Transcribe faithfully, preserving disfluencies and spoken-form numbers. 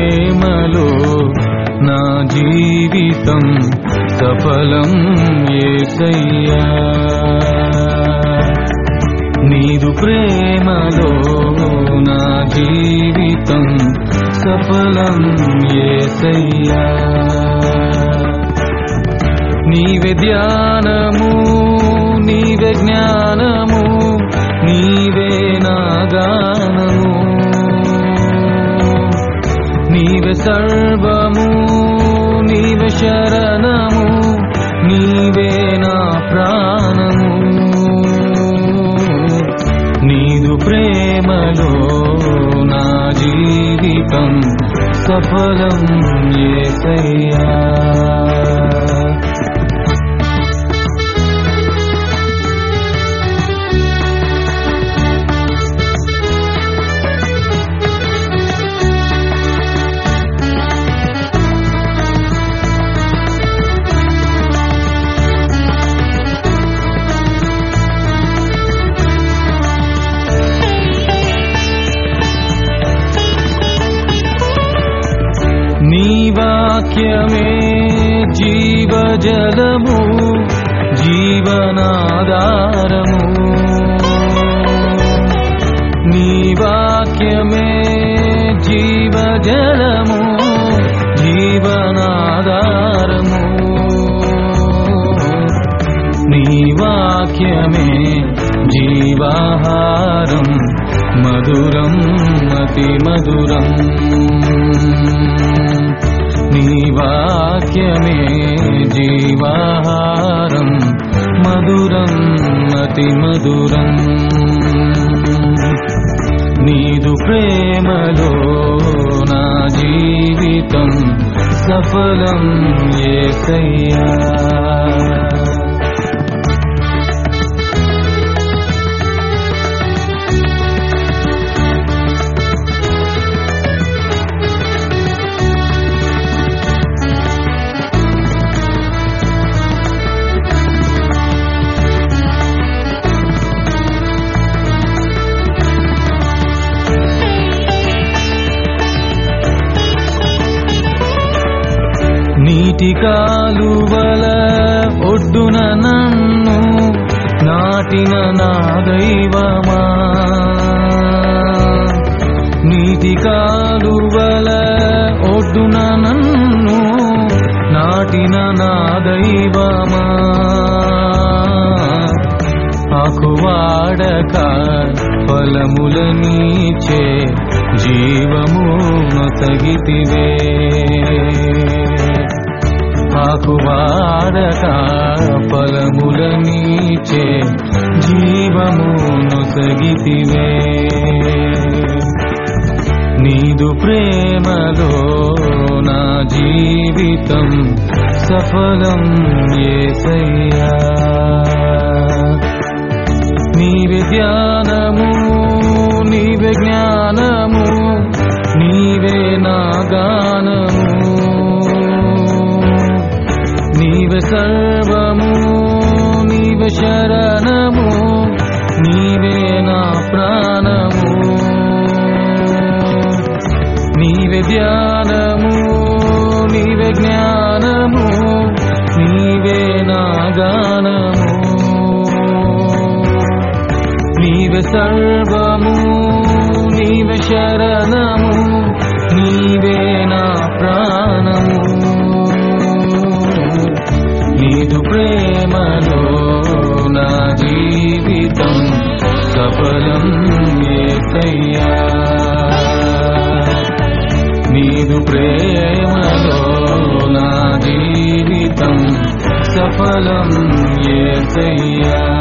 ప్రేమలో నా జీవితం సఫలం యేసయ్యా నీదు ప్రేమలో నా జీవితం సఫలం యేసయ్యా నీవే ధ్యానము నీవే జ్ఞానము నీవే నా గానము నీవే సర్వము నీవే శరణము నీవే నా ప్రాణము నీదు ప్రేమలో నా జీవితం సఫలం యేసయ్యా నీ వాక్యమే జీవజలము జీవనాధారము నీ వాక్యమే జీవజలము జీవనాధారము నీ వాక్యమే జీవాహారం మధురం అతి మధురం నీ వాక్యమే జీవాహారం మధురం అతి మధురం నీదు ప్రేమలో నా జీవితం సఫలం యేసయ్యా నీటి కాలువల ఒడ్డున నన్ను నాటిన నా దైవమా నీటి కాలువల ఒడ్డున నన్ను నాటిన నా దైవమా ఆకువాడక ఫలములనీచే జీవము నొసగితివే ఆకువాడక ఫలములనీచే జీవము నొసగితివే నీదు ప్రేమలో నా జీవితం సఫలం యేసయ్యా నీవే ధ్యానము నీవే జ్ఞానము నీవే నా గానము నీవే సర్వము నీవే శరణము నీవే నా ప్రాణము నీవే ధ్యానము నీవే జ్ఞానము నీవే నా గానము నీవే సర్వము నీవే శరణము నీవే నా ప్రాణము నీదు ప్రేమలో నా జీవితం సఫలం యేసయ్యా నీదు ప్రేమలో నా జీవితం సఫలం యేసయ్యా